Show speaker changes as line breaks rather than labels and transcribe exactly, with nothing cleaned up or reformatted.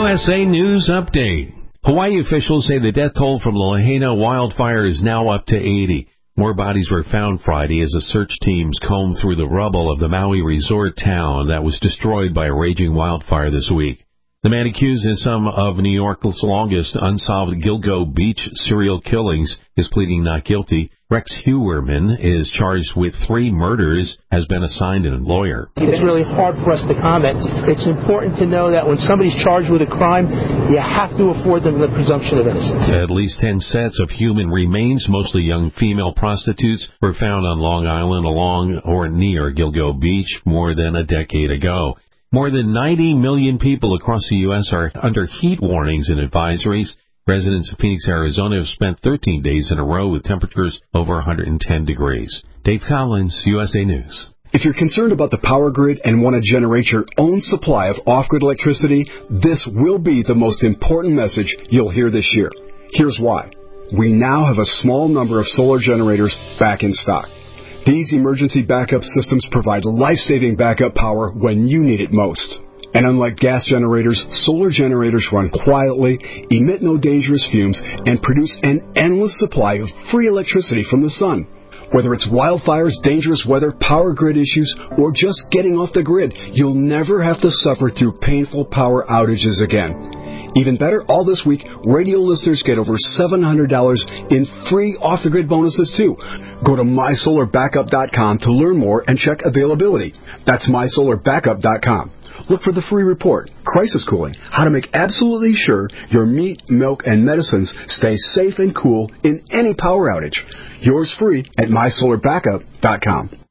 S A News Update. Hawaii officials say the death toll from the Lahaina wildfire is now up to eighty. More bodies were found Friday as the search teams combed through the rubble of the Maui resort town that was destroyed by a raging wildfire this week. The man accused in some of New York's longest unsolved Gilgo Beach serial killings is pleading not guilty. Rex Heuermann is charged with three murders, has been assigned a lawyer.
It's really hard for us to comment. It's important to know that when somebody's charged with a crime, you have to afford them the presumption of innocence.
At least ten sets of human remains, mostly young female prostitutes, were found on Long Island along or near Gilgo Beach more than a decade ago. More than ninety million people across the U S are under heat warnings and advisories. Residents of Phoenix, Arizona have spent thirteen days in a row with temperatures over one hundred ten degrees. Dave Collins, U S A News.
If you're concerned about the power grid and want to generate your own supply of off-grid electricity, this will be the most important message you'll hear this year. Here's why. We now have a small number of solar generators back in stock. These emergency backup systems provide life-saving backup power when you need it most. And unlike gas generators, solar generators run quietly, emit no dangerous fumes, and produce an endless supply of free electricity from the sun. Whether it's wildfires, dangerous weather, power grid issues, or just getting off the grid, you'll never have to suffer through painful power outages again. Even better, all this week, radio listeners get over seven hundred dollars in free off-the-grid bonuses, too. Go to my solar backup dot com to learn more and check availability. That's my solar backup dot com. Look for the free report, Crisis Cooling, how to make absolutely sure your meat, milk, and medicines stay safe and cool in any power outage. Yours free at my solar backup dot com.